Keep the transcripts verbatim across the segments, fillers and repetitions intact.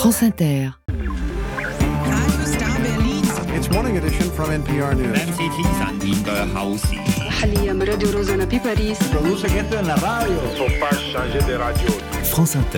France Inter. It's morning edition from N P R News. France Inter.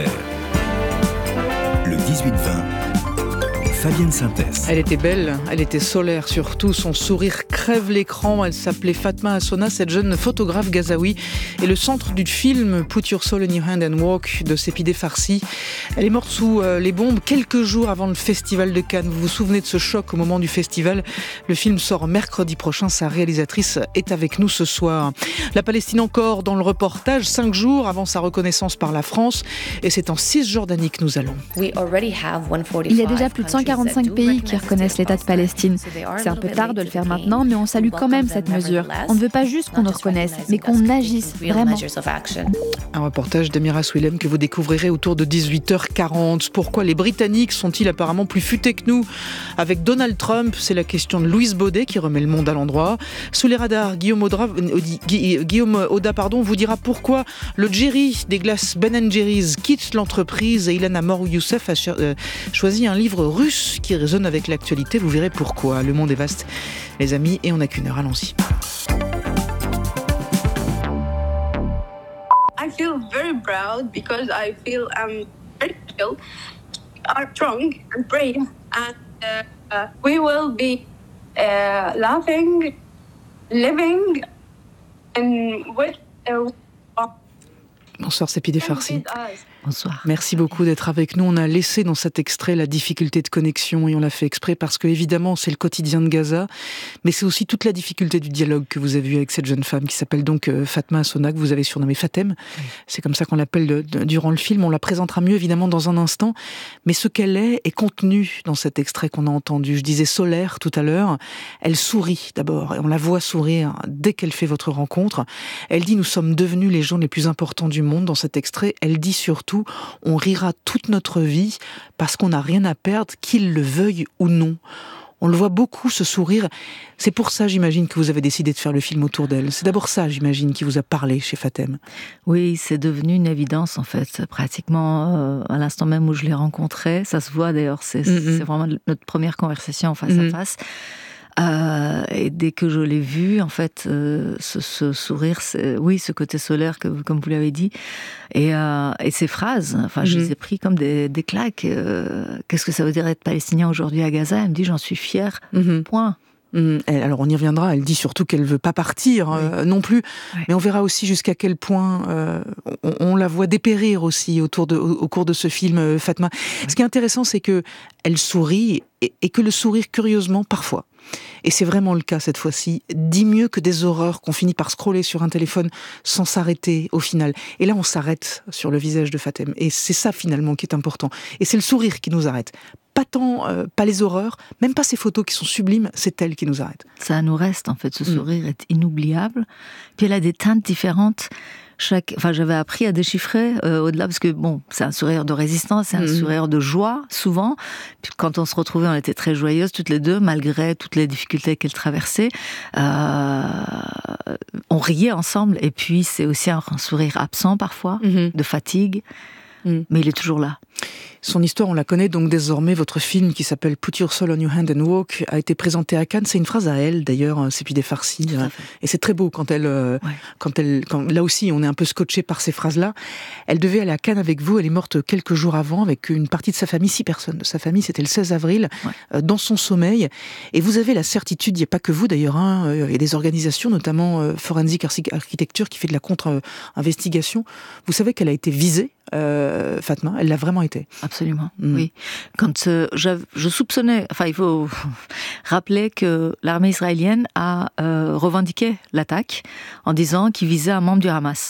Le dix-huit vingt. Fabienne Synthèse. Elle était belle, elle était solaire surtout, son sourire crève l'écran. Elle s'appelait Fatma Assona, cette jeune photographe gazaoui, et le centre du film Put Your Soul in Your Hand and Walk de Sepideh Farsi. Elle est morte sous euh, les bombes quelques jours avant le festival de Cannes. Vous vous souvenez de ce choc au moment du festival? Le film sort mercredi prochain, sa réalisatrice est avec nous ce soir. La Palestine encore dans le reportage, cinq jours avant sa reconnaissance par la France, et c'est en Cisjordanie que nous allons. Il y a déjà plus de cent quarante-cinq pays qui reconnaissent l'État de Palestine. C'est un peu tard de le faire maintenant, mais on salue quand même cette mesure. On ne veut pas juste qu'on nous reconnaisse, mais qu'on agisse vraiment. Un reportage d'Amira Swilem que vous découvrirez autour de dix-huit heures quarante. Pourquoi les Britanniques sont-ils apparemment plus futés que nous avec Donald Trump? C'est la question de Louise Baudet qui remet le monde à l'endroit. Sous les radars, Guillaume Audra, Guillaume Auda pardon, vous dira pourquoi le Jerry des glaces Ben and Jerry's quitte l'entreprise, et Ilana Mor Youssef a choisi un livre russe qui résonne avec l'actualité. Vous verrez pourquoi. Le monde est vaste, les amis, et on n'a qu'une heure. Allons-y. I feel very proud because I feel I'm very chill, are strong and brave, and uh, uh, we will be uh, laughing, living, and with. Uh, Bonsoir Sepideh Farsi. Bonsoir. Merci beaucoup d'être avec nous. On a laissé dans cet extrait la difficulté de connexion, et on l'a fait exprès parce que évidemment c'est le quotidien de Gaza, mais c'est aussi toute la difficulté du dialogue que vous avez eu avec cette jeune femme qui s'appelle donc Fatma Assona, que vous avez surnommée Fatem. Oui. C'est comme ça qu'on l'appelle de, de, durant le film. On la présentera mieux évidemment dans un instant, mais ce qu'elle est est contenu dans cet extrait qu'on a entendu. Je disais solaire tout à l'heure. Elle sourit d'abord, et on la voit sourire dès qu'elle fait votre rencontre. Elle dit: nous sommes devenus les gens les plus importants du monde. Dans cet extrait, elle dit surtout: on rira toute notre vie parce qu'on n'a rien à perdre, qu'il le veuille ou non. On le voit beaucoup, ce sourire. C'est pour ça, j'imagine, que vous avez décidé de faire le film autour d'elle. C'est d'abord ça, j'imagine, qui vous a parlé chez Fatem. Oui, c'est devenu une évidence, en fait. Pratiquement, euh, à l'instant même où je l'ai rencontrée, ça se voit d'ailleurs, c'est, mm-hmm. c'est vraiment notre première conversation face mm-hmm. à face. Euh, et dès que je l'ai vu, en fait, euh, ce, ce sourire, c'est, oui, ce côté solaire, que, comme vous l'avez dit, et, euh, et ces phrases, enfin, mm-hmm. je les ai pris comme des, des claques. Euh, qu'est-ce que ça veut dire être palestinien aujourd'hui à Gaza? Elle me dit: j'en suis fière, mm-hmm. point. Mmh. Alors on y reviendra, elle dit surtout qu'elle ne veut pas partir oui. euh, non plus, oui. mais on verra aussi jusqu'à quel point euh, on, on la voit dépérir aussi autour de, au, au cours de ce film, euh, Fatma. Oui. Ce qui est intéressant, c'est qu'elle sourit, et, et que le sourire, curieusement, parfois, et c'est vraiment le cas cette fois-ci, dit mieux que des horreurs qu'on finit par scroller sur un téléphone sans s'arrêter au final. Et là, on s'arrête sur le visage de Fatem, et c'est ça finalement qui est important. Et c'est le sourire qui nous arrête. Pas tant, euh, pas les horreurs, même pas ces photos qui sont sublimes, c'est elle qui nous arrête. Ça nous reste, en fait, ce sourire mmh. est inoubliable. Puis elle a des teintes différentes. Chaque, enfin, j'avais appris à déchiffrer euh, au-delà, parce que bon, c'est un sourire de résistance, c'est un mmh. sourire de joie, souvent. Puis quand on se retrouvait, on était très joyeuses toutes les deux, malgré toutes les difficultés qu'elle traversait. Euh, on riait ensemble, et puis c'est aussi un, un sourire absent parfois, mmh. de fatigue, mmh. mais il est toujours là. Son histoire, on la connaît donc désormais. Votre film qui s'appelle Put Your Soul on Your Hand and Walk a été présenté à Cannes. C'est une phrase à elle, d'ailleurs, Sepideh Farsi. Et c'est très beau quand elle, ouais. quand elle, quand, là aussi, on est un peu scotché par ces phrases-là. Elle devait aller à Cannes avec vous. Elle est morte quelques jours avant avec une partie de sa famille, six personnes de sa famille. C'était le seize avril, ouais. euh, dans son sommeil. Et vous avez la certitude, il n'y a pas que vous d'ailleurs, hein, il y a des organisations, notamment euh, Forensic Architecture, qui fait de la contre-investigation. Vous savez qu'elle a été visée, euh, Fatma. Elle l'a vraiment été. Absolument, mmh. oui. Quand euh, je soupçonnais, enfin il faut rappeler que l'armée israélienne a euh, revendiqué l'attaque en disant qu'il visait un membre du Hamas.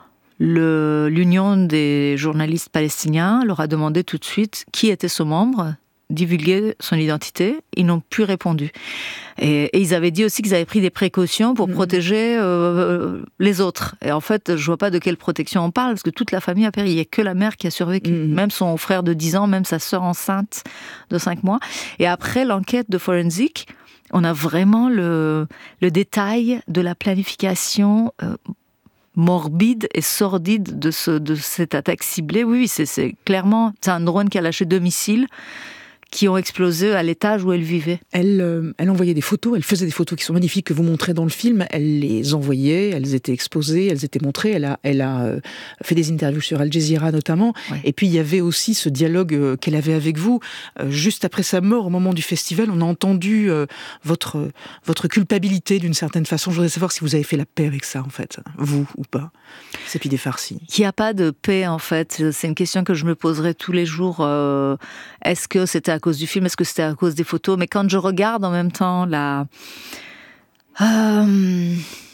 Le, l'Union des journalistes palestiniens leur a demandé tout de suite qui était ce membre, divulguer son identité. Ils n'ont plus répondu. Et, et ils avaient dit aussi qu'ils avaient pris des précautions pour mmh. protéger euh, les autres. Et en fait, je vois pas de quelle protection on parle, parce que toute la famille a péri. Il n'y a que la mère qui a survécu. Mmh. Même son frère de dix ans, même sa sœur enceinte de cinq mois. Et après l'enquête de Forensic, on a vraiment le, le détail de la planification euh, morbide et sordide de, ce, de cette attaque ciblée. Oui, c'est, c'est clairement c'est un drone qui a lâché deux missiles qui ont explosé à l'étage où elle vivait. Elle, euh, elle envoyait des photos, elle faisait des photos qui sont magnifiques que vous montrez dans le film. Elle les envoyait, elles étaient exposées, elles étaient montrées. Elle a, elle a euh, fait des interviews sur Al Jazeera notamment. Ouais. Et puis il y avait aussi ce dialogue euh, qu'elle avait avec vous euh, juste après sa mort, au moment du festival. On a entendu euh, votre votre culpabilité d'une certaine façon. Je voudrais savoir si vous avez fait la paix avec ça en fait, vous ou pas. Sepideh Farsi. Il n'y a pas de paix en fait. C'est une question que je me poserai tous les jours. Euh, est-ce que c'était à cause du film, est-ce que c'était à cause des photos? Mais quand je regarde en même temps la, euh,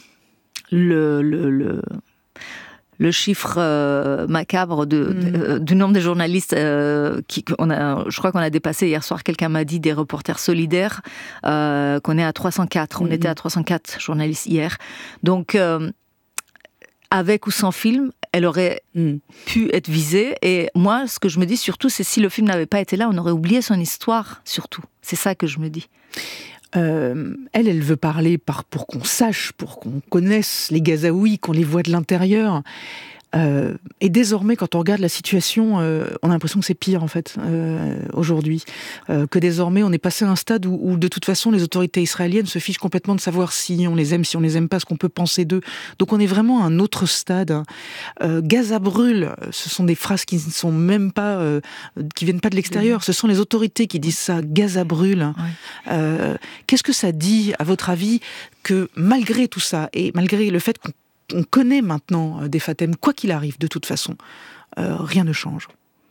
le, le, le, le chiffre euh, macabre de, mmh. de, du nombre de journalistes, euh, qui, on a, je crois qu'on a dépassé hier soir, quelqu'un m'a dit, des reporters solidaires, euh, qu'on est à trois cent quatre. Mmh. On était à trois cent quatre journalistes hier. Donc, euh, avec ou sans film, elle aurait mm. pu être visée. Et moi, ce que je me dis surtout, c'est si le film n'avait pas été là, on aurait oublié son histoire, surtout. C'est ça que je me dis. Euh, elle, elle veut parler par, pour qu'on sache, pour qu'on connaisse les Gazaouis, qu'on les voit de l'intérieur. Euh, et désormais, quand on regarde la situation, euh, on a l'impression que c'est pire en fait euh, aujourd'hui. Euh, que désormais, on est passé à un stade où, où de toute façon, les autorités israéliennes se fichent complètement de savoir si on les aime, si on les aime pas, ce qu'on peut penser d'eux. Donc, on est vraiment à un autre stade. Euh, Gaza brûle. Ce sont des phrases qui ne sont même pas, euh, qui viennent pas de l'extérieur. Ce sont les autorités qui disent ça. Gaza brûle. Ouais. Euh, qu'est-ce que ça dit, à votre avis, que malgré tout ça et malgré le fait qu'on On connaît maintenant des Fatem, quoi qu'il arrive, de toute façon, euh, rien ne change.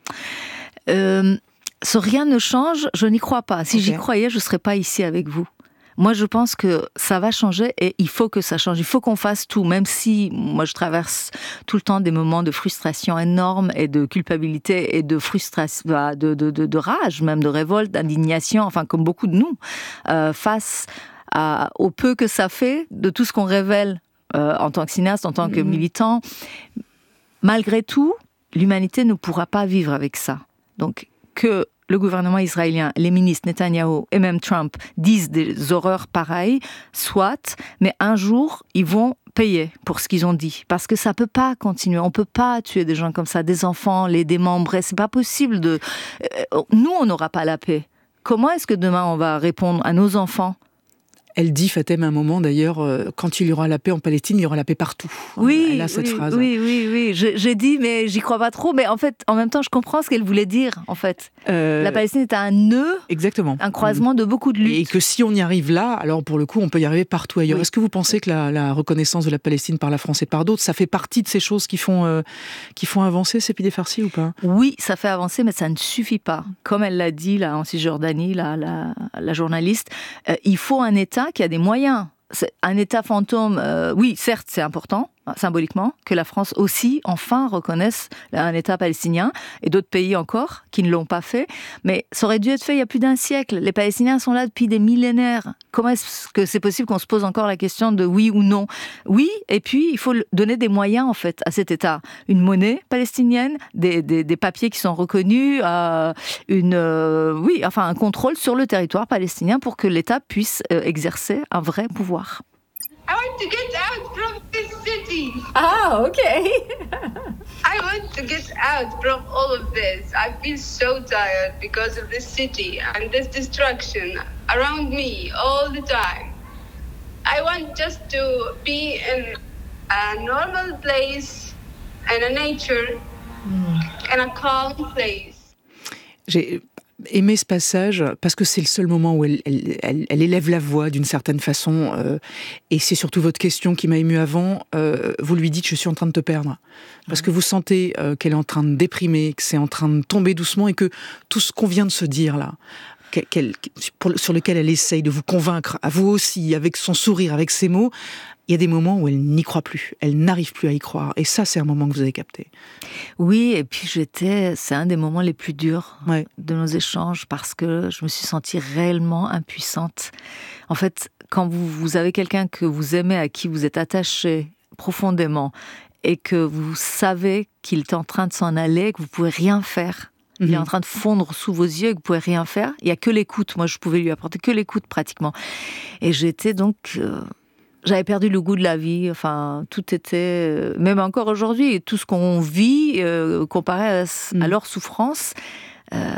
Euh, ce rien ne change, je n'y crois pas. Si okay. j'y croyais, je ne serais pas ici avec vous. Moi, je pense que ça va changer et il faut que ça change. Il faut qu'on fasse tout, même si moi, je traverse tout le temps des moments de frustration énorme et de culpabilité et de frustration, de, de, de, de rage, même de révolte, d'indignation, enfin, comme beaucoup de nous, euh, face à, au peu que ça fait de tout ce qu'on révèle Euh, en tant que cinéaste, en tant que militant. Malgré tout, l'humanité ne pourra pas vivre avec ça. Donc, que le gouvernement israélien, les ministres Netanyahou et même Trump disent des horreurs pareilles, soit, mais un jour, ils vont payer pour ce qu'ils ont dit. Parce que ça peut pas continuer. On peut pas tuer des gens comme ça, des enfants, les démembrer. C'est pas possible de... Nous, on n'aura pas la paix. Comment est-ce que demain, on va répondre à nos enfants ? Elle dit, Fatem, à un moment d'ailleurs, euh, quand il y aura la paix en Palestine, il y aura la paix partout. Oui, elle a cette oui, phrase. Oui, oui, oui. Je, j'ai dit, mais j'y crois pas trop. Mais en fait, en même temps, je comprends ce qu'elle voulait dire. En fait, euh... la Palestine est un nœud, exactement, un croisement de beaucoup de luttes. Et que si on y arrive là, alors pour le coup, on peut y arriver partout ailleurs. Oui. Est-ce que vous pensez que la, la reconnaissance de la Palestine par la France et par d'autres, ça fait partie de ces choses qui font euh, qui font avancer Sepideh Farsi ou pas ? Oui, ça fait avancer, mais ça ne suffit pas. Comme elle l'a dit là en Cisjordanie, la, la, la journaliste, euh, il faut un État qui a des moyens. C'est un État fantôme, euh, oui, certes, c'est important, symboliquement, que la France aussi, enfin, reconnaisse un État palestinien, et d'autres pays encore, qui ne l'ont pas fait. Mais ça aurait dû être fait il y a plus d'un siècle. Les Palestiniens sont là depuis des millénaires. Comment est-ce que c'est possible qu'on se pose encore la question de oui ou non ? Oui, et puis, il faut donner des moyens, en fait, à cet État. Une monnaie palestinienne, des, des, des papiers qui sont reconnus, euh, une, euh, oui, enfin, un contrôle sur le territoire palestinien pour que l'État puisse euh, exercer un vrai pouvoir. I want to get out from this city. Ah, okay. I want to get out from all of this. I feel so tired because of this city and this destruction around me all the time. I want just to be in a normal place and a nature mm. and a calm place. J'ai aimé ce passage parce que c'est le seul moment où elle, elle, elle, elle élève la voix d'une certaine façon euh, et c'est surtout votre question qui m'a ému avant. Euh, vous lui dites « je suis en train de te perdre » parce que vous sentez euh, qu'elle est en train de déprimer, que c'est en train de tomber doucement et que tout ce qu'on vient de se dire là, qu'elle, pour, sur lequel elle essaye de vous convaincre, à vous aussi, avec son sourire, avec ses mots, il y a des moments où elle n'y croit plus, elle n'arrive plus à y croire. Et ça, c'est un moment que vous avez capté. Oui, et puis j'étais, c'est un des moments les plus durs ouais. de nos échanges parce que je me suis sentie réellement impuissante. En fait, quand vous, vous avez quelqu'un que vous aimez, à qui vous êtes attaché profondément, et que vous savez qu'il est en train de s'en aller, que vous ne pouvez rien faire, il mmh. est en train de fondre sous vos yeux et que vous ne pouvez rien faire, il n'y a que l'écoute. Moi, je pouvais lui apporter que l'écoute pratiquement. Et j'étais donc... Euh, j'avais perdu le goût de la vie. Enfin, tout était, même encore aujourd'hui, tout ce qu'on vit euh, comparé à, mmh. à leur souffrance. Euh,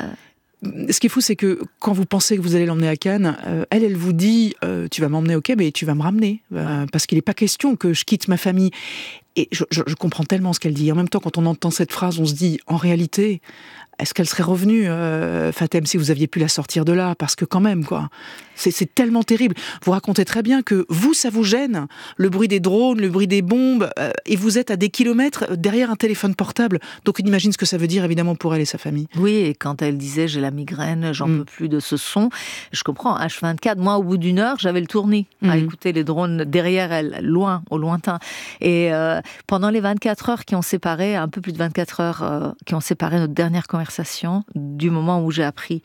Ce qui est fou, c'est que quand vous pensez que vous allez l'emmener à Cannes, euh, elle, elle vous dit euh, tu vas m'emmener, ok, mais tu vas me ramener, euh, parce qu'il n'est pas question que je quitte ma famille. Et je, je, je comprends tellement ce qu'elle dit. En même temps, quand on entend cette phrase, on se dit, en réalité, est-ce qu'elle serait revenue, euh, Fatem, si vous aviez pu la sortir de là? Parce que quand même, quoi, c'est, c'est tellement terrible. Vous racontez très bien que vous, ça vous gêne, le bruit des drones, le bruit des bombes, euh, et vous êtes à des kilomètres derrière un téléphone portable. Donc on imagine ce que ça veut dire, évidemment, pour elle et sa famille. Oui, et quand elle disait, j'ai la migraine, j'en mmh. peux plus de ce son, je comprends, H vingt-quatre, moi, au bout d'une heure, j'avais le tournis mmh. à écouter les drones derrière elle, loin, au lointain. Et euh, pendant les vingt-quatre heures qui ont séparé, un peu plus de vingt-quatre heures euh, qui ont séparé notre dernière conversation, du moment où j'ai appris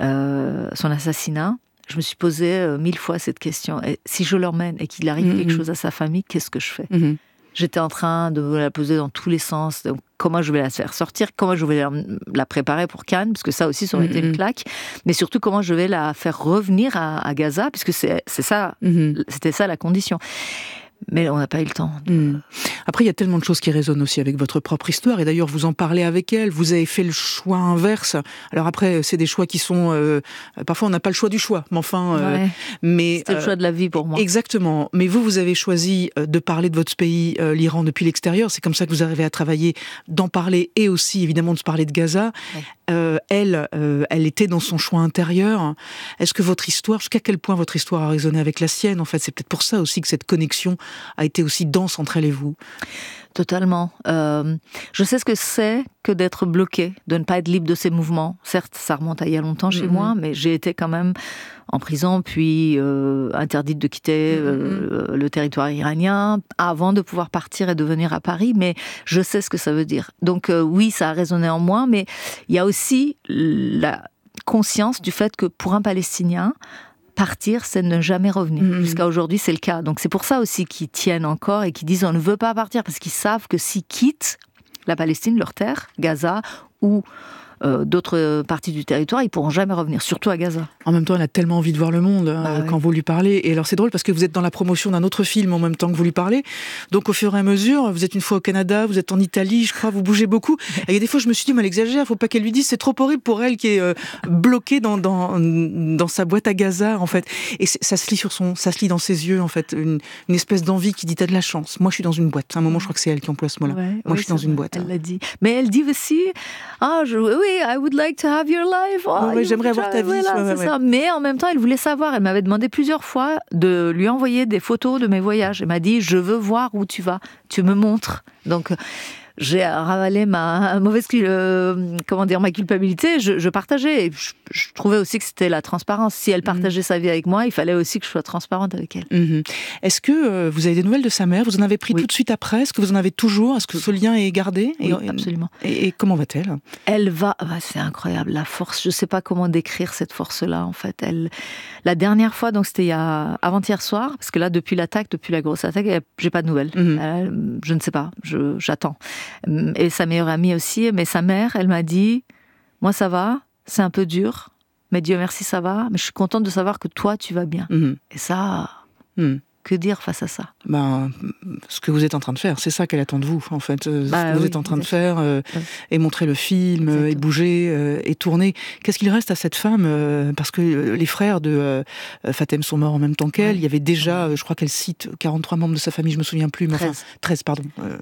euh, son assassinat, je me suis posé euh, mille fois cette question. Et si je l'emmène et qu'il arrive mmh. quelque chose à sa famille, qu'est-ce que je fais? mmh. J'étais en train de la poser dans tous les sens. Donc, comment je vais la faire sortir? Comment je vais la, la préparer pour Cannes? Parce que ça aussi, ça aurait mmh. été une claque. Mais surtout, comment je vais la faire revenir à, à Gaza? Puisque c'est, c'est ça, mmh. c'était ça la condition. Mais on n'a pas eu le temps. De... Mmh. Après, il y a tellement de choses qui résonnent aussi avec votre propre histoire. Et d'ailleurs, vous en parlez avec elle. Vous avez fait le choix inverse. Alors après, c'est des choix qui sont... Euh, parfois, on n'a pas le choix du choix. Mais enfin... Euh, ouais. mais, C'était euh, le choix de la vie pour moi. Exactement. Mais vous, vous avez choisi de parler de votre pays, euh, l'Iran, depuis l'extérieur. C'est comme ça que vous arrivez à travailler, d'en parler et aussi, évidemment, de parler de Gaza. Ouais. Euh, elle, euh, elle était dans son choix intérieur. Est-ce que votre histoire... Jusqu'à quel point votre histoire a résonné avec la sienne? En fait, c'est peut-être pour ça aussi que cette connexion a été aussi dense entre elle et vous. Totalement. Euh, je sais ce que c'est que d'être bloqué, de ne pas être libre de ses mouvements. Certes, ça remonte à il y a longtemps chez mm-hmm. moi, mais j'ai été quand même en prison, puis euh, interdite de quitter euh, mm-hmm. le territoire iranien avant de pouvoir partir et de venir à Paris, mais je sais ce que ça veut dire. Donc euh, oui, ça a résonné en moi, mais il y a aussi la conscience du fait que pour un Palestinien, partir, c'est ne jamais revenir. Mmh. Jusqu'à aujourd'hui, c'est le cas. Donc c'est pour ça aussi qu'ils tiennent encore et qu'ils disent on ne veut pas partir, parce qu'ils savent que s'ils quittent la Palestine, leur terre, Gaza, ou euh, d'autres parties du territoire, ils pourront jamais revenir, surtout à Gaza. En même temps, elle a tellement envie de voir le monde ah, euh, oui. quand vous lui parlez. Et alors c'est drôle parce que vous êtes dans la promotion d'un autre film en même temps que vous lui parlez. Donc au fur et à mesure, vous êtes une fois au Canada, vous êtes en Italie, je crois, vous bougez beaucoup. Et il y a des fois, je me suis dit, mais elle exagère, faut pas qu'elle lui dise, c'est trop horrible pour elle qui est euh, bloquée dans, dans, dans sa boîte à Gaza, en fait. Et ça se lit sur son, ça se lit dans ses yeux, en fait, une, une espèce d'envie qui dit, t'as de la chance. Moi, je suis dans une boîte. À un moment, je crois que c'est elle qui emploie ce mot-là. Ouais, Moi, oui, je suis dans une vrai. boîte. Elle l'a dit. Mais elle dit aussi, ah, je, oui, I would like to have your life. Oh, ouais, j'aimerais avoir ta vie. Voilà, ouais, c'est ouais. ça. Mais en même temps, elle voulait savoir. Elle m'avait demandé plusieurs fois de lui envoyer des photos de mes voyages. Elle m'a dit, je veux voir où tu vas. Tu me montres. Donc, j'ai ravalé ma mauvaise, euh, comment dire, ma culpabilité. Je, je partageais. Et je, je trouvais aussi que c'était la transparence. Si elle partageait mmh. sa vie avec moi, il fallait aussi que je sois transparente avec elle. Mmh. Est-ce que euh, vous avez des nouvelles de sa mère? Vous en avez pris oui. tout de suite après? Est-ce que vous en avez toujours? Est-ce que ce lien est gardé? Oui, et, absolument. Et, et comment va-t-elle? Elle va... Bah, c'est incroyable, la force. Je ne sais pas comment décrire cette force-là, en fait. Elle... La dernière fois, donc c'était il y a... avant-hier soir, parce que là, depuis l'attaque, depuis la grosse attaque, j'ai pas de nouvelles. Mmh. Elle... Je ne sais pas, je... j'attends. Et sa meilleure amie aussi, mais sa mère, elle m'a dit, moi ça va, c'est un peu dur, mais Dieu merci ça va, mais je suis contente de savoir que toi tu vas bien. Mmh. Et ça, mmh. que dire face à ça? Ben, ce que vous êtes en train de faire, c'est ça qu'elle attend de vous, en fait. Bah, ce que oui, vous êtes en train de faire, euh, oui. et montrer le film, exactement. Et bouger, euh, et tourner. Qu'est-ce qu'il reste à cette femme? euh, Parce que les frères de euh, Fatem sont morts en même temps qu'elle. Oui. Il y avait déjà, je crois qu'elle cite quarante-trois membres de sa famille, je me souviens plus, mais treize. Enfin, treize, pardon. Euh,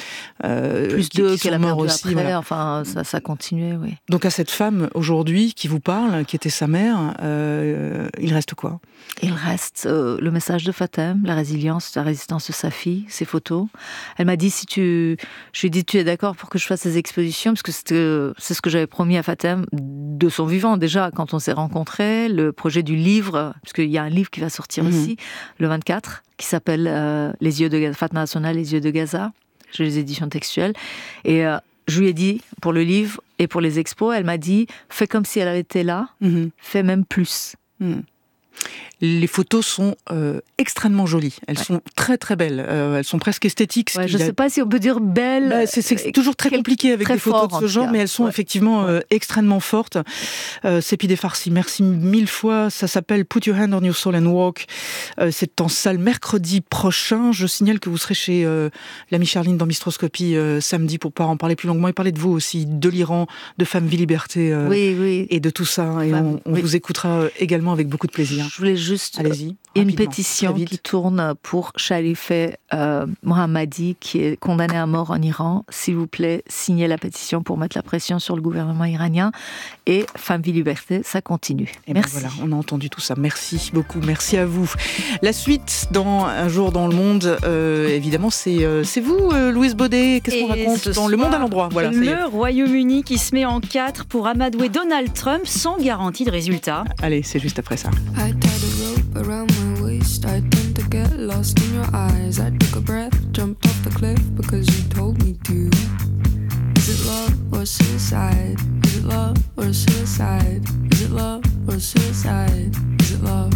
euh, plus qui, deux qui qu'elle a perdu aussi, après, voilà. Enfin, ça, ça continuait, oui. Donc à cette femme, aujourd'hui, qui vous parle, qui était sa mère, euh, il reste quoi? Il reste euh, le message de Fatem, la résilience, la résistance de sa fille, ses photos. Elle m'a dit, si tu... Je lui ai dit, tu es d'accord pour que je fasse ces expositions? Parce que c'était, c'est ce que j'avais promis à Fatem, de son vivant, déjà, quand on s'est rencontrés, le projet du livre, parce qu'il y a un livre qui va sortir mmh. aussi, le vingt-quatre, qui s'appelle euh, Les yeux de Gaza, Fatma Hassouna, Les yeux de Gaza, chez les éditions textuelles. Et euh, je lui ai dit, pour le livre et pour les expos, elle m'a dit, fais comme si elle avait été là, mmh. fais même plus. Mmh. Les photos sont euh, extrêmement jolies. Elles ouais. sont très très belles. Euh, elles sont presque esthétiques. Ouais, je ne sais pas si on peut dire belles. Bah, c'est, c'est toujours très compliqué avec des photos fort, de ce genre, mais elles sont ouais. effectivement ouais. Euh, extrêmement fortes. Euh, Sepideh Farsi, merci mille fois. Ça s'appelle Put Your Hand on Your Soul and Walk. Euh, c'est en salle mercredi prochain. Je signale que vous serez chez euh, l'amie Charline dans Mistroscopie euh, samedi pour pouvoir en parler plus longuement et parler de vous aussi, de l'Iran, de Femmes, Vie, Liberté euh, oui, oui. et de tout ça. Et Femme, on, on oui. vous écoutera également avec beaucoup de plaisir. Je voulais juste Allez-y, une pétition qui tourne pour Khalifeh euh, Mohammadi qui est condamné à mort en Iran. S'il vous plaît, signez la pétition pour mettre la pression sur le gouvernement iranien. Et Femmes, Vie, Liberté, ça continue. Et merci. Ben voilà, on a entendu tout ça. Merci beaucoup, merci à vous. La suite dans Un jour dans le monde, euh, évidemment, c'est, euh, c'est vous, euh, Louise Baudet. Qu'est-ce et qu'on raconte dans Le Monde à l'endroit voilà, Le Royaume-Uni qui se met en quatre pour amadouer Donald Trump sans garantie de résultat. Allez, c'est juste après ça. Around my waist, I tend to get lost in your eyes. I took a breath, jumped off the cliff because you told me to. Is it love or suicide? Is it love or suicide? Is it love or suicide? Is it love?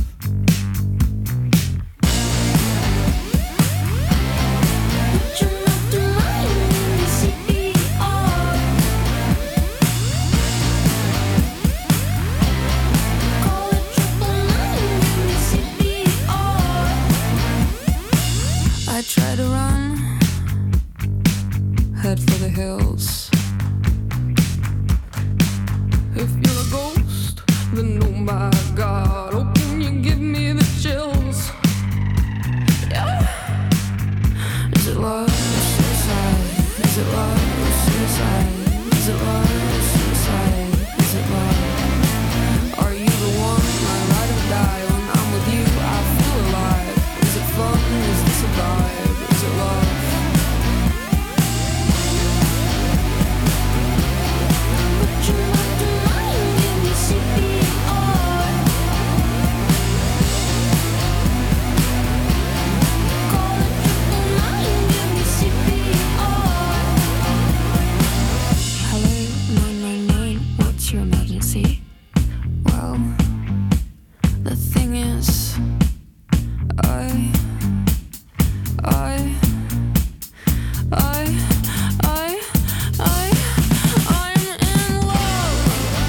I try to run, head for the hills. If you're a ghost, then oh my God, oh can you give me the chills? Yeah. Is it love or suicide? Is it love or suicide? Is it love or suicide? Is it love? Are you the one, my ride or die? When I'm with you, I feel alive. Is it fun? Is this a vibe? Is it love? But you have to mind, give me C P R. Call it triple nine, give me C P R. Hello, nine nine nine, what's your emergency? Well, the thing is, I... I, I, I, I, I'm in love.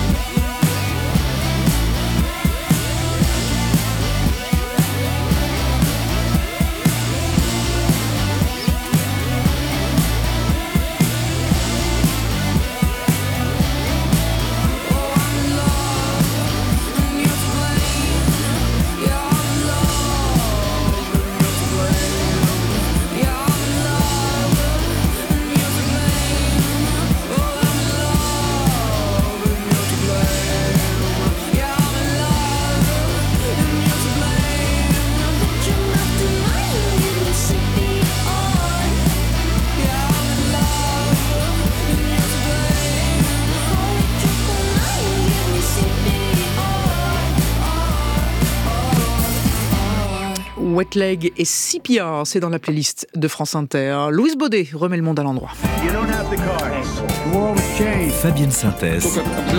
Oh, I'm in love, and you're to blame. Yeah, I'm in love, and you're to blame. Yeah, I'm in love, and you're to blame. Oh, I'm in love, and you're to blame. Yeah, I'm in love, and you're to blame. But you have to mind, give me C P R. Yeah, I'm in love, and you're to blame. Call it triple nine, give me C P R. Wet Leg et C P R, c'est dans la playlist de France Inter. Louise Baudet remet le monde à l'endroit. Fabienne Synthèse.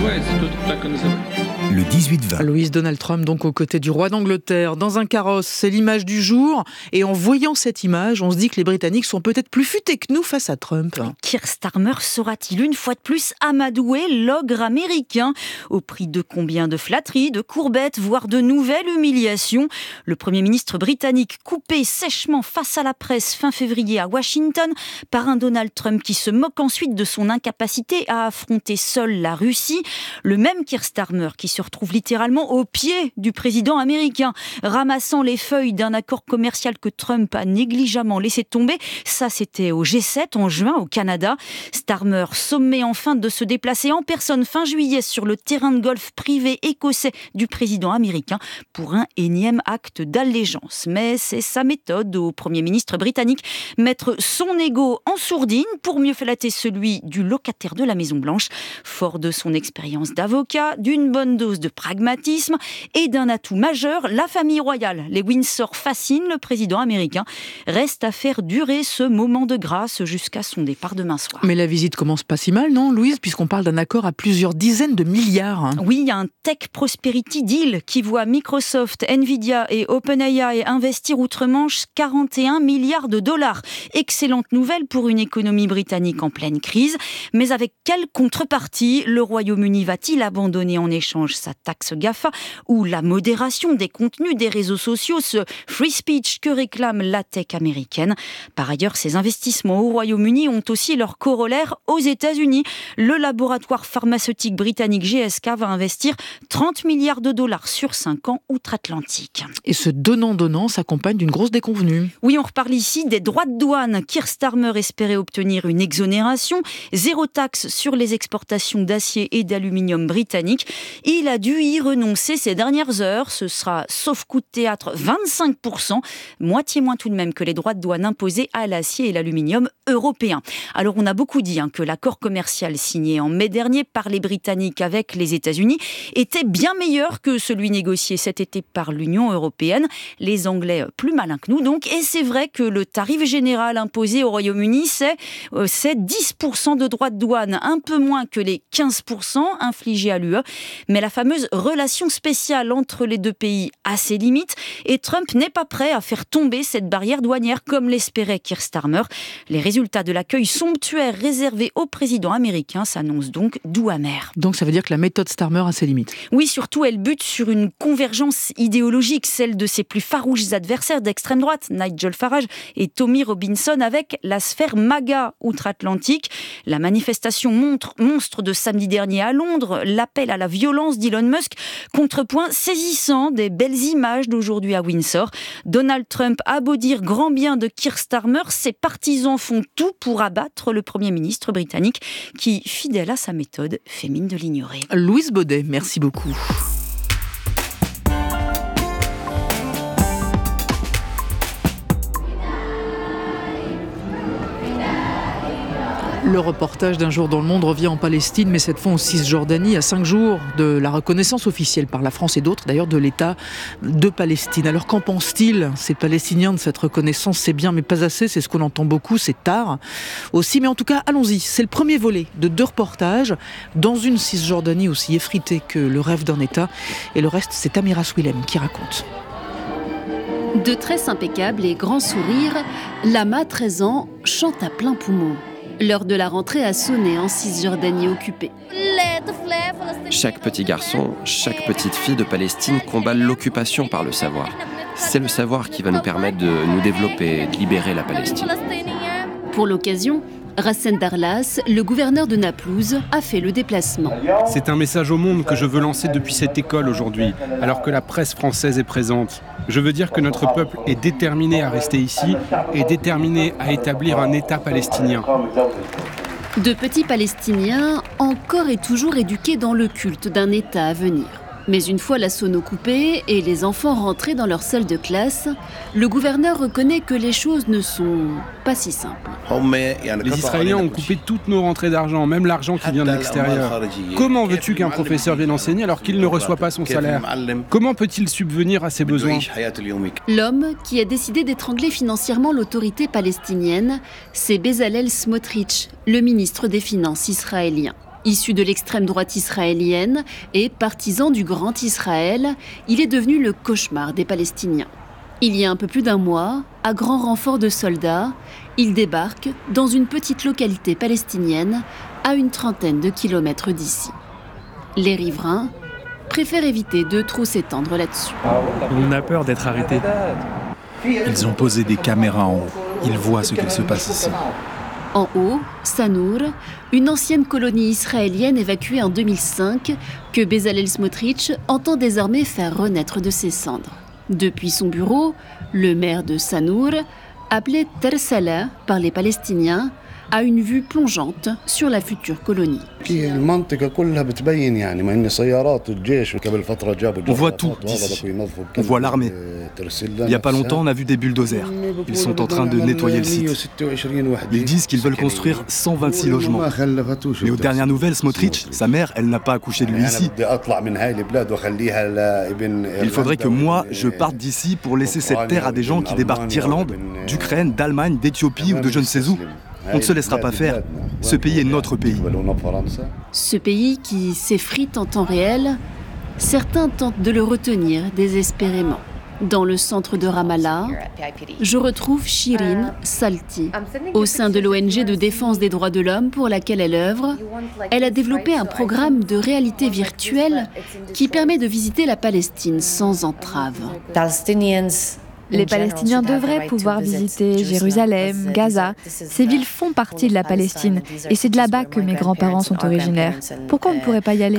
Le dix-huit vingt. Louise, Donald Trump, donc aux côtés du roi d'Angleterre, dans un carrosse, c'est l'image du jour. Et en voyant cette image, on se dit que les Britanniques sont peut-être plus futés que nous face à Trump. Keir Starmer saura-t-il une fois de plus amadouer l'ogre américain? Au prix de combien de flatteries, de courbettes, voire de nouvelles humiliations? Le Premier ministre britannique coupé sèchement face à la presse fin février à Washington par un Donald Trump qui se moque ensuite de son incapacité à affronter seul la Russie. Le même Keir Starmer qui se retrouve littéralement au pied du président américain, ramassant les feuilles d'un accord commercial que Trump a négligemment laissé tomber. Ça, c'était au G sept en juin au Canada. Starmer sommé enfin de se déplacer en personne fin juillet sur le terrain de golf privé écossais du président américain pour un énième acte d'allégeance. Mais c'est sa méthode au Premier ministre britannique, mettre son ego en sourdine pour mieux flatter celui du locataire de la Maison-Blanche. Fort de son expérience d'avocat, d'une bonne dose de pragmatisme et d'un atout majeur, la famille royale. Les Windsor fascinent le président américain. Reste à faire durer ce moment de grâce jusqu'à son départ demain soir. Mais la visite commence pas si mal, non, Louise, puisqu'on parle d'un accord à plusieurs dizaines de milliards. Hein. Oui, il y a un Tech Prosperity Deal qui voit Microsoft, Nvidia et OpenAI investir outre-Manche quarante et un milliards de dollars. Excellente nouvelle pour une économie britannique en pleine crise. Mais avec quelle contrepartie le Royaume-Uni va-t-il abandonner en échange sa taxe GAFA ou la modération des contenus des réseaux sociaux, ce free speech que réclame la tech américaine? Par ailleurs, ces investissements au Royaume-Uni ont aussi leur corollaire aux États-Unis. Le laboratoire pharmaceutique britannique G S K va investir trente milliards de dollars sur cinq ans outre-Atlantique. Et ce donnant-donnant s'accompagne d'une grosse déconvenue. Oui, on reparle ici des droits de douane. Keir Starmer espérait obtenir une exonération, zéro taxe sur les exportations d'acier et d'aluminium britanniques. Il a dû y renoncer ces dernières heures. Ce sera, sauf coup de théâtre, vingt-cinq pour cent, moitié moins tout de même que les droits de douane imposés à l'acier et l'aluminium européens. Alors on a beaucoup dit hein, que l'accord commercial signé en mai dernier par les Britanniques avec les États-Unis était bien meilleur que celui négocié cet été par l'Union européenne. Les Anglais plus malins que nous donc. Et c'est vrai que le tarif général imposé au Royaume-Uni, c'est, euh, c'est dix pour cent de droits de douane, un peu moins que les quinze pour cent infligés à l'U E. Mais la fameuse relation spéciale entre les deux pays a ses limites et Trump n'est pas prêt à faire tomber cette barrière douanière comme l'espérait Keir Starmer. Les résultats de l'accueil somptuaire réservé au président américain s'annoncent donc doux amers. Donc ça veut dire que la méthode Starmer a ses limites. Oui, surtout elle bute sur une convergence idéologique, celle de ses plus farouches adversaires d'extrême droite, Nigel Farage et Tommy Robinson, avec la sphère MAGA outre-Atlantique. La manifestation montre, monstre de samedi dernier à Londres, l'appel à la violence d'Elon Musk, contrepoint saisissant des belles images d'aujourd'hui à Windsor. Donald Trump a beau dire grand bien de Keir Starmer, ses partisans font tout pour abattre le Premier ministre britannique qui, fidèle à sa méthode, fait mine de l'ignorer. Louise Baudet, merci beaucoup. Le reportage d'un jour dans le monde revient en Palestine, mais cette fois en Cisjordanie, à cinq jours de la reconnaissance officielle par la France et d'autres, d'ailleurs, de l'État de Palestine. Alors qu'en pensent-ils, ces Palestiniens, de cette reconnaissance? C'est bien, mais pas assez, c'est ce qu'on entend beaucoup, c'est tard aussi. Mais en tout cas, allons-y, c'est le premier volet de deux reportages dans une Cisjordanie aussi effritée que le rêve d'un État. Et le reste, c'est Amira Swilem qui raconte. De tresses impeccables et grand sourire, Lama, treize ans, chante à plein poumon. L'heure de la rentrée a sonné en Cisjordanie occupée. Chaque petit garçon, chaque petite fille de Palestine combat l'occupation par le savoir. C'est le savoir qui va nous permettre de nous développer et de libérer la Palestine. Pour l'occasion, Rassen Darlas, le gouverneur de Naplouse, a fait le déplacement. C'est un message au monde que je veux lancer depuis cette école aujourd'hui, alors que la presse française est présente. Je veux dire que notre peuple est déterminé à rester ici et déterminé à établir un État palestinien. De petits Palestiniens, encore et toujours éduqués dans le culte d'un État à venir. Mais une fois la sono coupée et les enfants rentrés dans leur salle de classe, le gouverneur reconnaît que les choses ne sont pas si simples. Les Israéliens ont coupé toutes nos rentrées d'argent, même l'argent qui vient de l'extérieur. Comment veux-tu qu'un professeur vienne enseigner alors qu'il ne reçoit pas son salaire? Comment peut-il subvenir à ses besoins? L'homme qui a décidé d'étrangler financièrement l'autorité palestinienne, c'est Bezalel Smotrich, le ministre des Finances israélien. Issu de l'extrême droite israélienne et partisan du Grand Israël, il est devenu le cauchemar des Palestiniens. Il y a un peu plus d'un mois, à grand renfort de soldats, il débarque dans une petite localité palestinienne à une trentaine de kilomètres d'ici. Les riverains préfèrent éviter de trop s'étendre là-dessus. On a peur d'être arrêtés. Ils ont posé des caméras en haut. Ils voient ce qu'il se passe ici. En haut, Sanour, une ancienne colonie israélienne évacuée en deux mille cinq, que Bezalel Smotrich entend désormais faire renaître de ses cendres. Depuis son bureau, le maire de Sanour, appelé Ter Salah par les Palestiniens, a une vue plongeante sur la future colonie. On voit tout d'ici. On voit l'armée. Il n'y a pas longtemps, on a vu des bulldozers. Ils sont en train de nettoyer le site. Ils disent qu'ils veulent construire cent vingt-six logements. Mais aux dernières nouvelles, Smotrich, sa mère, elle n'a pas accouché de lui ici. Il faudrait que moi, je parte d'ici pour laisser cette terre à des gens qui débarquent d'Irlande, d'Ukraine, d'Allemagne, d'Éthiopie ou de je ne sais où. On ne se laissera pas faire. Ce pays est notre pays. Ce pays qui s'effrite en temps réel, certains tentent de le retenir désespérément. Dans le centre de Ramallah, je retrouve Shirin Salti. Au sein de l'O N G de défense des droits de l'homme pour laquelle elle œuvre, elle a développé un programme de réalité virtuelle qui permet de visiter la Palestine sans entrave. Les Palestiniens devraient pouvoir visiter Jérusalem, Gaza. Ces villes font partie de la Palestine et c'est de là-bas que mes grands-parents sont originaires. Pourquoi on ne pourrait pas y aller ?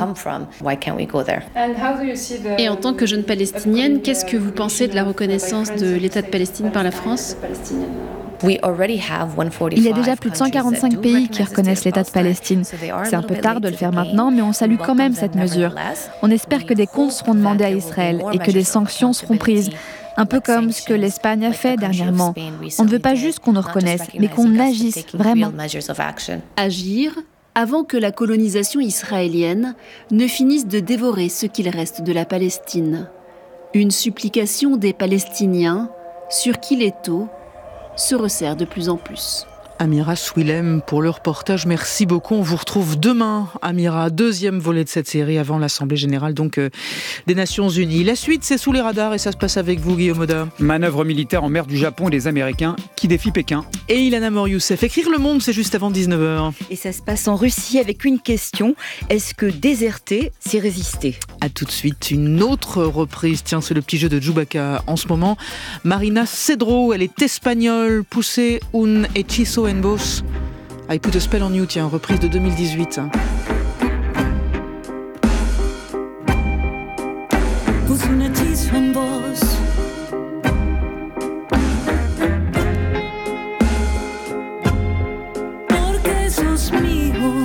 Et en tant que jeune palestinienne, qu'est-ce que vous pensez de la reconnaissance de l'État de Palestine par la France ? Il y a déjà plus de cent quarante-cinq pays qui reconnaissent l'État de Palestine. C'est un peu tard de le faire maintenant, mais on salue quand même cette mesure. On espère que des comptes seront demandés à Israël et que des sanctions seront prises. Un peu comme ce que l'Espagne a fait dernièrement. On ne veut pas juste qu'on nous reconnaisse, mais qu'on agisse vraiment. Agir avant que la colonisation israélienne ne finisse de dévorer ce qu'il reste de la Palestine. Une supplication des Palestiniens sur qui l'étau se resserre de plus en plus. Amira Swillem pour le reportage. Merci beaucoup. On vous retrouve demain, Amira, deuxième volet de cette série avant l'Assemblée Générale donc euh, des Nations Unies. La suite, c'est Sous les radars et ça se passe avec vous, Guillaume Oda. Manœuvre militaire en mer du Japon et des Américains qui défient Pékin. Et Ilana Mor-Youssef. Écrire Le Monde, c'est juste avant dix-neuf heures. Et ça se passe en Russie avec une question. Est-ce que déserter, c'est résister ? A tout de suite, une autre reprise. Tiens, c'est le petit jeu de Chewbacca en ce moment. Marina Cedro, elle est espagnole. Poussez un hechizo en vos. I Put a Spell on You, tiens, reprise de deux mille dix-huit. Puse un hechizo en vos. Porque sos mío.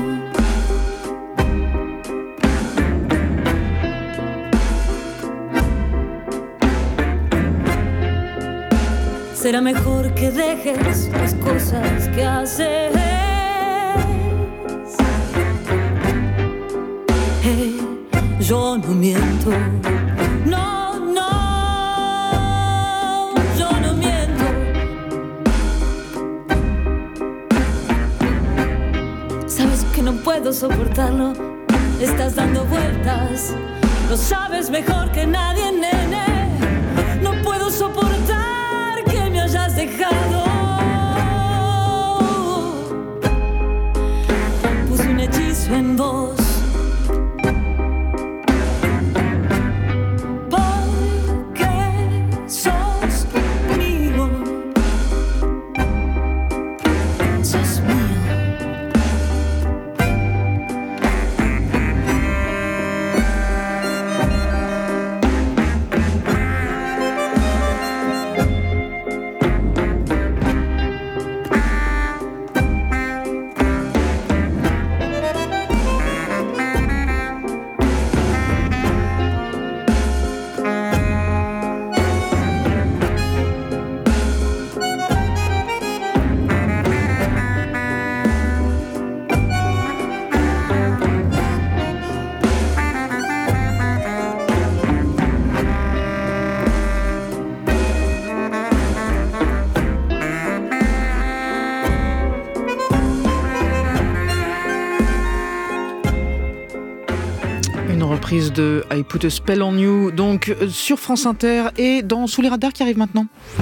Será mejor que dejes las cosas que haces. Hey, yo no miento. No, no, yo no miento. Sabes que no puedo soportarlo. Estás dando vueltas. Lo sabes mejor que nadie, nene. No puedo soportar que me hayas dejado. Puse un hechizo en vos. Porque sos mío. Sos mío. De I Put a Spell on You, donc sur France Inter et dans Sous les radars qui arrive maintenant.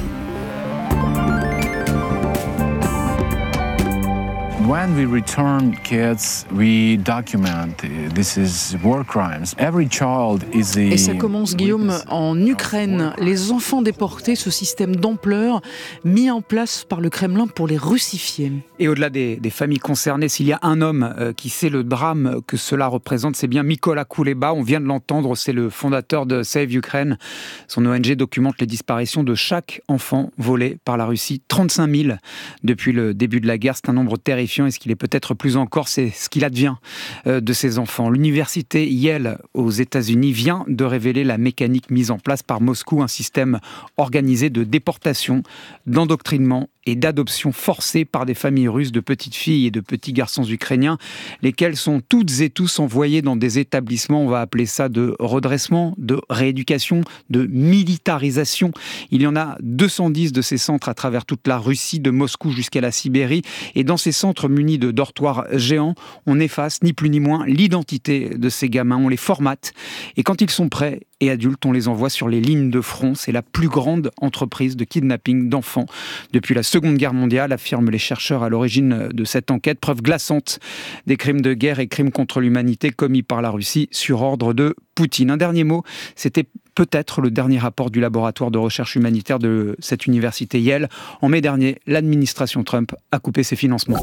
When we return kids, we document. This is war crimes. Every child is a... Et ça commence, Guillaume, en Ukraine. Les enfants déportés, ce système d'ampleur mis en place par le Kremlin pour les russifier. Et au-delà des, des familles concernées, s'il y a un homme euh, qui sait le drame que cela représente, c'est bien Mykola Kouleba. On vient de l'entendre, c'est le fondateur de Save Ukraine. Son O N G documente les disparitions de chaque enfant volé par la Russie. trente-cinq mille depuis le début de la guerre, c'est un nombre terrifiant. stupéfiant et ce qu'il est peut-être plus encore, c'est ce qu'il advient euh, de ces enfants. L'université Yale aux États-Unis vient de révéler la mécanique mise en place par Moscou, un système organisé de déportation, d'endoctrinement et d'adoption forcée par des familles russes de petites filles et de petits garçons ukrainiens, lesquels sont toutes et tous envoyés dans des établissements, on va appeler ça de redressement, de rééducation, de militarisation. Il y en a deux cent dix de ces centres à travers toute la Russie, de Moscou jusqu'à la Sibérie. Et dans ces centres munis de dortoirs géants, on efface ni plus ni moins l'identité de ces gamins, on les formate. Et quand ils sont prêts et adultes, on les envoie sur les lignes de front. C'est la plus grande entreprise de kidnapping d'enfants depuis la Seconde Guerre mondiale, affirment les chercheurs à l'origine de cette enquête. Preuve glaçante des crimes de guerre et crimes contre l'humanité commis par la Russie sur ordre de Poutine. Un dernier mot, c'était peut-être le dernier rapport du laboratoire de recherche humanitaire de cette université Yale. En mai dernier, l'administration Trump a coupé ses financements.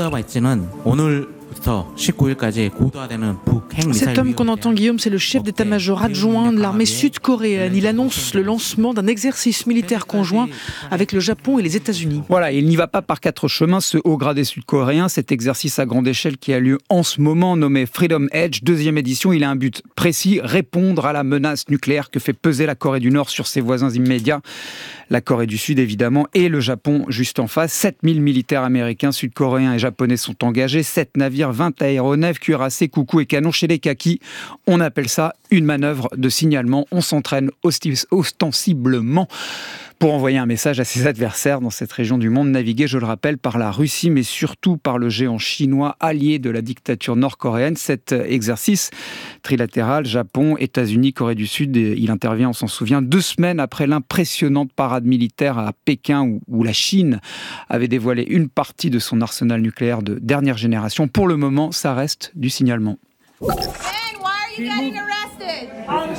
Cet homme qu'on entend, Guillaume, c'est le chef d'état-major adjoint de l'armée sud-coréenne. Il annonce le lancement d'un exercice militaire conjoint avec le Japon et les États-Unis. Voilà, il n'y va pas par quatre chemins, ce haut gradé sud-coréen. Cet exercice à grande échelle qui a lieu en ce moment, nommé Freedom Edge, deuxième édition, il a un but précis, répondre à la menace nucléaire que fait peser la Corée du Nord sur ses voisins immédiats. La Corée du Sud, évidemment, et le Japon juste en face. sept mille militaires américains, sud-coréens et japonais sont engagés. sept navires, vingt aéronefs, cuirassés, coucous et canons chez les Kakis. On appelle ça une manœuvre de signalement. On s'entraîne ostensiblement pour envoyer un message à ses adversaires dans cette région du monde, naviguée, je le rappelle, par la Russie, mais surtout par le géant chinois, allié de la dictature nord-coréenne. Cet exercice trilatéral, Japon, États-Unis, Corée du Sud, il intervient, on s'en souvient, deux semaines après l'impressionnante parade militaire à Pékin, où, où la Chine avait dévoilé une partie de son arsenal nucléaire de dernière génération. Pour le moment, ça reste du signalement. Ben, why are you getting arrested?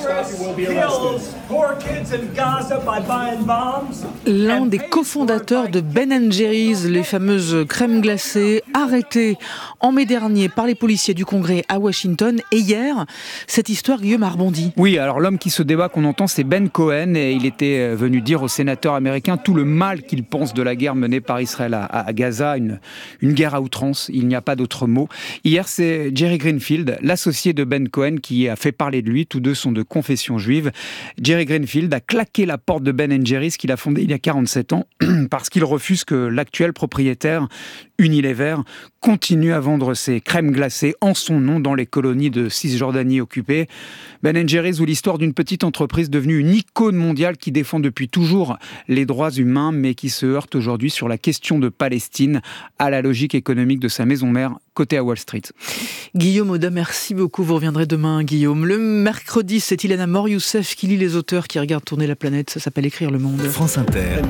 L'un des cofondateurs de Ben and Jerry's, les fameuses crèmes glacées, arrêté en mai dernier par les policiers du Congrès à Washington. Et hier, cette histoire, Guillaume, a rebondi. Oui, alors l'homme qui se débat qu'on entend, c'est Ben Cohen, et il était venu dire aux sénateurs américains tout le mal qu'il pense de la guerre menée par Israël à, à Gaza, une, une guerre à outrance, il n'y a pas d'autre mot. Hier, c'est Jerry Greenfield, l'associé de Ben Cohen, qui a fait parler de lui. Tous deux sont de confession juive. Jerry Greenfield a claqué la porte de Ben and Jerry's qu'il a fondé il y a quarante-sept ans parce qu'il refuse que l'actuel propriétaire, Unilever, continue à vendre ses crèmes glacées en son nom dans les colonies de Cisjordanie occupées. Ben and Jerry's, ou l'histoire d'une petite entreprise devenue une icône mondiale qui défend depuis toujours les droits humains, mais qui se heurte aujourd'hui sur la question de Palestine à la logique économique de sa maison mère, côté à Wall Street. Guillaume Oda, merci beaucoup. Vous reviendrez demain, Guillaume. Le mercredi, c'est Ilana Mor-Youssef qui lit les auteurs qui regardent tourner la planète. Ça s'appelle Écrire le monde. France Inter.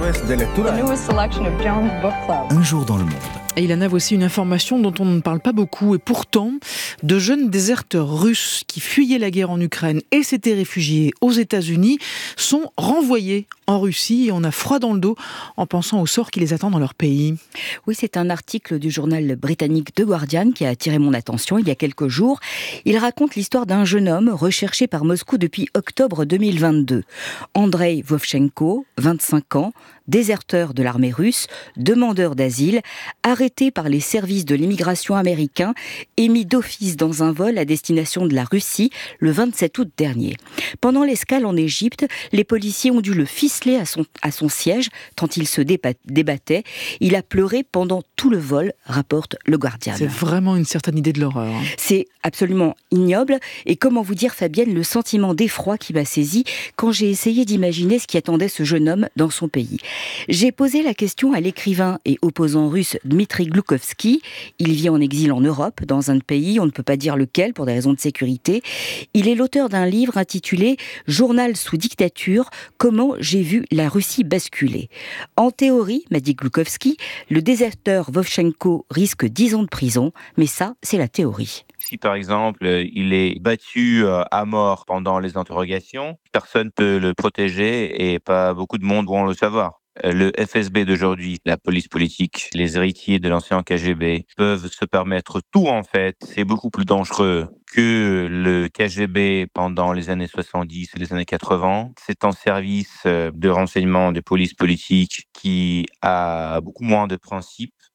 Un jour dans le monde. Et Ilana, voici une information dont on ne parle pas beaucoup. Et pourtant, de jeunes déserteurs russes qui fuyaient la guerre en Ukraine et s'étaient réfugiés aux États-Unis sont renvoyés en Russie. Et on a froid dans le dos en pensant au sort qui les attend dans leur pays. Oui, c'est un article du journal britannique The Guardian qui a attiré mon attention il y a quelques jours. Il raconte l'histoire d'un jeune homme recherché par Moscou depuis octobre deux mille vingt-deux. Andrei Vovchenko, vingt-cinq ans, déserteur de l'armée russe, demandeur d'asile, arrêté par les services de l'immigration américains et mis d'office dans un vol à destination de la Russie le vingt-sept août dernier. Pendant l'escale en Égypte, les policiers ont dû le ficeler à son, à son siège tant il se débat, débattait. Il a pleuré pendant tout le vol, rapporte le Guardian. C'est vraiment une certaine idée de l'horreur. Hein. C'est absolument ignoble. Et comment vous dire, Fabienne, le sentiment d'effroi qui m'a saisi quand j'ai essayé d'imaginer ce qui attendait ce jeune homme dans son pays. J'ai posé la question à l'écrivain et opposant russe Dmitri Gloukovski. Il vit en exil en Europe, dans un pays, on ne peut pas dire lequel pour des raisons de sécurité. Il est l'auteur d'un livre intitulé « Journal sous dictature, comment j'ai vu la Russie basculer ». En théorie, m'a dit Gloukovski, le déserteur Vovchenko risque dix ans de prison, mais ça, c'est la théorie. Si par exemple il est battu à mort pendant les interrogations, personne ne peut le protéger et pas beaucoup de monde vont le savoir. Le F S B d'aujourd'hui, la police politique, les héritiers de l'ancien K G B peuvent se permettre tout en fait. C'est beaucoup plus dangereux que le K G B pendant les années soixante-dix et les années quatre-vingts. C'est un service de renseignement de police politique qui a beaucoup moins de principes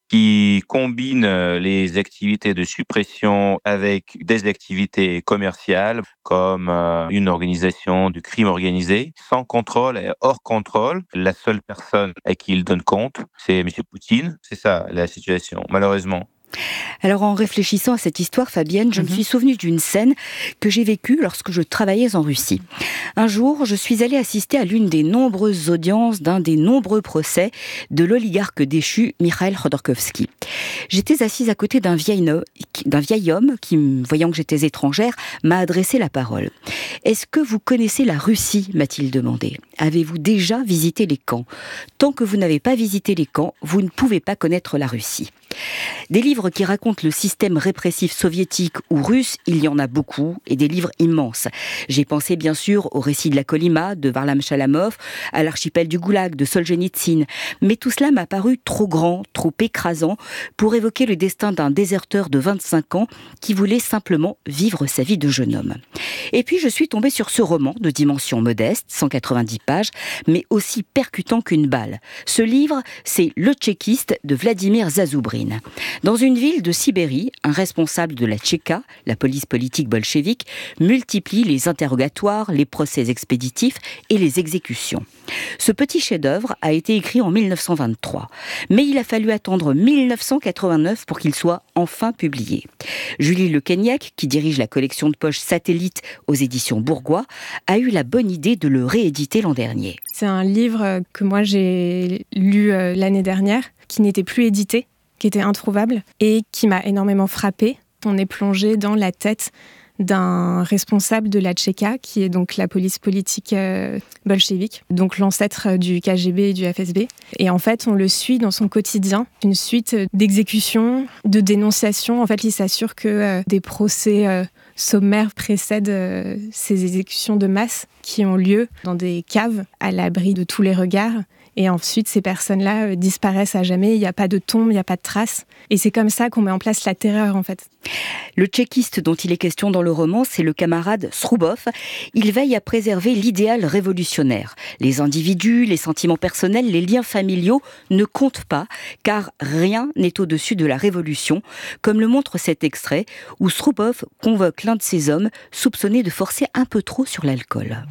qui combine les activités de suppression avec des activités commerciales, comme une organisation du crime organisé, sans contrôle et hors contrôle. La seule personne à qui il donne compte, c'est M. Poutine. C'est ça la situation, malheureusement. Alors en réfléchissant à cette histoire, Fabienne, je mm-hmm. me suis souvenue d'une scène que j'ai vécue lorsque je travaillais en Russie. Un jour, je suis allée assister à l'une des nombreuses audiences d'un des nombreux procès de l'oligarque déchu Mikhail Khodorkovsky. J'étais assise à côté d'un vieil, no- d'un vieil homme qui, voyant que j'étais étrangère, m'a adressé la parole. « Est-ce que vous connaissez la Russie ?» m'a-t-il demandé. « Avez-vous déjà visité les camps ? Tant que vous n'avez pas visité les camps, vous ne pouvez pas connaître la Russie. » Des livres qui racontent le système répressif soviétique ou russe, il y en a beaucoup, et des livres immenses. J'ai pensé bien sûr au récit de la Kolyma, de Varlam Shalamov, à l'archipel du Goulag, de Solzhenitsyn. Mais tout cela m'a paru trop grand, trop écrasant, pour évoquer le destin d'un déserteur de vingt-cinq ans qui voulait simplement vivre sa vie de jeune homme. Et puis je suis tombée sur ce roman de dimension modeste, cent quatre-vingt-dix pages, mais aussi percutant qu'une balle. Ce livre, c'est Le Tchéquiste de Vladimir Zazoubrine. Dans une ville de Sibérie, un responsable de la Tchéka, la police politique bolchevique, multiplie les interrogatoires, les procès expéditifs et les exécutions. Ce petit chef-d'œuvre a été écrit en mille neuf cent vingt-trois, mais il a fallu attendre mille neuf cent quatre-vingt-neuf pour qu'il soit enfin publié. Julie Le Cagnac, qui dirige la collection de poche Satellite aux éditions Bourgois, a eu la bonne idée de le rééditer l'an dernier. C'est un livre que moi j'ai lu l'année dernière, qui n'était plus édité, qui était introuvable et qui m'a énormément frappée. On est plongé dans la tête d'un responsable de la Tchéka, qui est donc la police politique euh, bolchevique, donc l'ancêtre du K G B et du F S B. Et en fait, on le suit dans son quotidien, une suite d'exécutions, de dénonciations. En fait, il s'assure que euh, des procès euh, sommaires précèdent euh, ces exécutions de masse qui ont lieu dans des caves à l'abri de tous les regards. Et ensuite, ces personnes-là euh, disparaissent à jamais. Il n'y a pas de tombe, il n'y a pas de traces. Et c'est comme ça qu'on met en place la terreur, en fait. Le tchéquiste dont il est question dans le roman, c'est le camarade Sroubov. Il veille à préserver l'idéal révolutionnaire. Les individus, les sentiments personnels, les liens familiaux ne comptent pas, car rien n'est au-dessus de la révolution, comme le montre cet extrait où Sroubov convoque l'un de ses hommes soupçonné de forcer un peu trop sur l'alcool.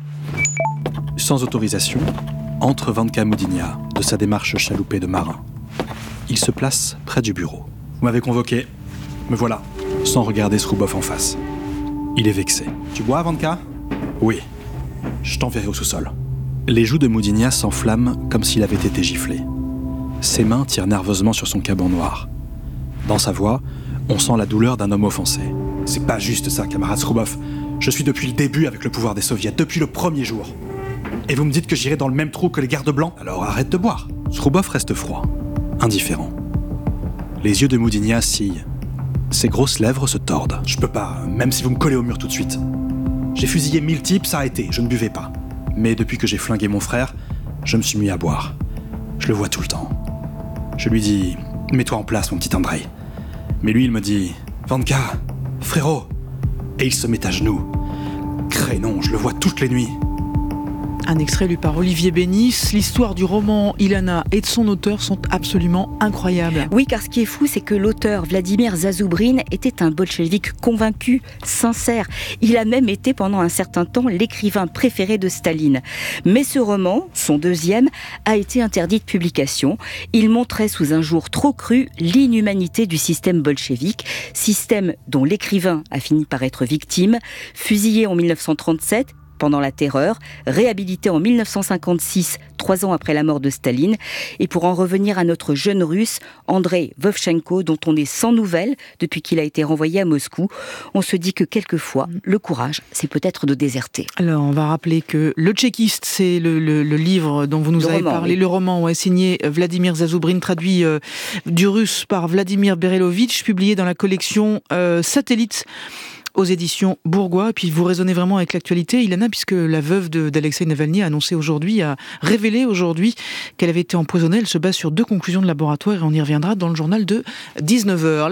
Sans autorisation, entre Vanka Moudinia de sa démarche chaloupée de marin. Il se place près du bureau. Vous m'avez convoqué, me voilà, sans regarder Sroubov en face. Il est vexé. Tu bois, Vanka ? Oui. Je t'enverrai au sous-sol. Les joues de Moudinia s'enflamment comme s'il avait été giflé. Ses mains tirent nerveusement sur son caban noir. Dans sa voix, on sent la douleur d'un homme offensé. C'est pas juste ça, camarade Sroubov. Je suis depuis le début avec le pouvoir des soviets, depuis le premier jour. Et vous me dites que j'irai dans le même trou que les gardes blancs ? Alors arrête de boire. Sroubov reste froid, indifférent. Les yeux de Moudinia scillent. Ses grosses lèvres se tordent. Je peux pas, même si vous me collez au mur tout de suite. J'ai fusillé mille types, ça a été, je ne buvais pas. Mais depuis que j'ai flingué mon frère, je me suis mis à boire. Je le vois tout le temps. Je lui dis, mets-toi en place, mon petit Andrei. Mais lui, il me dit, Vanka, frérot. Et il se met à genoux. Crénon, je le vois toutes les nuits. Un extrait lu par Olivier Bénis. L'histoire du roman Ilana et de son auteur sont absolument incroyables. Oui, car ce qui est fou, c'est que l'auteur Vladimir Zazoubrine était un bolchevique convaincu, sincère. Il a même été pendant un certain temps l'écrivain préféré de Staline. Mais ce roman, son deuxième, a été interdit de publication. Il montrait sous un jour trop cru l'inhumanité du système bolchevique, système dont l'écrivain a fini par être victime, fusillé en mille neuf cent trente-sept, pendant la terreur, réhabilité en mille neuf cent cinquante-six, trois ans après la mort de Staline. Et pour en revenir à notre jeune russe, Andrei Vovchenko, dont on est sans nouvelles depuis qu'il a été renvoyé à Moscou, on se dit que quelquefois, le courage, c'est peut-être de déserter. Alors, on va rappeler que Le Tchéquiste, c'est le, le, le livre dont vous nous le avez roman, parlé, oui. le roman ouais, signé Vladimir Zazoubrine, traduit euh, du russe par Vladimir Berelovitch, publié dans la collection euh, Satellite aux éditions Bourgois. Et puis vous raisonnez vraiment avec l'actualité, Ilana, puisque la veuve de, d'Alexei Navalny a annoncé aujourd'hui, a révélé aujourd'hui qu'elle avait été empoisonnée. Elle se base sur deux conclusions de laboratoire et on y reviendra dans le journal de dix-neuf heures.